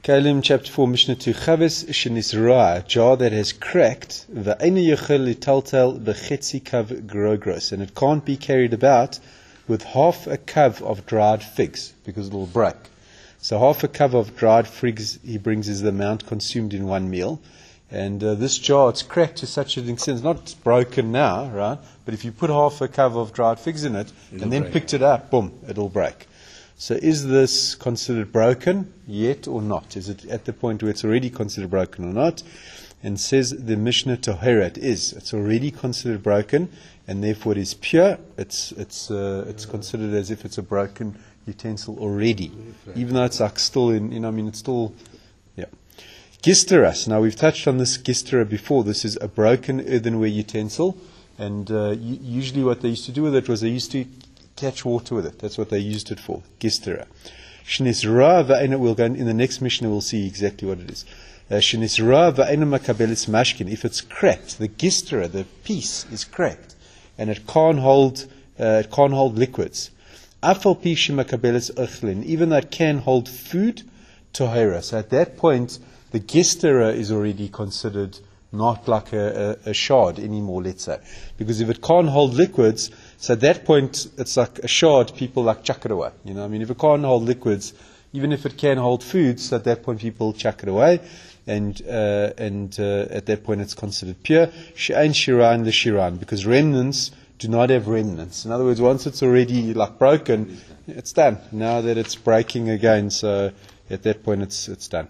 Kalim chapter 4, Mishnah 2. Chavis shenisra, a jar that has cracked, v'eina yechel litaltal b'chetzi kav grogros, and it can't be carried about with half a kav of dried figs, because it will break. So half a kav of dried figs, he brings, is the amount consumed in one meal. And this jar, it's cracked to such an extent, it's not broken now, right? But if you put half a kav of dried figs in it, and then picked it up, boom, it'll break. So is this considered broken yet or not? Is it at the point where it's already considered broken or not? And says the Mishnah Tohera, it is. It's already considered broken, and therefore it is pure. It's considered as if it's a broken utensil already, even though it's like still in. It's still, yeah. Gisteras. Now we've touched on this gistera before. This is a broken earthenware utensil, and usually what they used to do with it was they used to catch water with it. That's what they used it for. Gistera. Shnisra va'ena, we'll go in the next Mishnah, we'll see exactly what it is. Shnisra va'ena makabelis mashkin. If it's cracked, the gistera, the piece is cracked, and it can't hold liquids. Afal pi shemakabelis ochlin, even though it can hold food, tohera. So at that point, the gistera is already considered not like a shard anymore, let's say. Because if it can't hold liquids, so at that point, it's like a shard, people like chuck it away. If it can't hold liquids, even if it can hold foods, so at that point people chuck it away, and at that point it's considered pure. She'ain shiran the shiran, because remnants do not have remnants. In other words, once it's already like broken, it's done. Now that it's breaking again, so at that point it's done.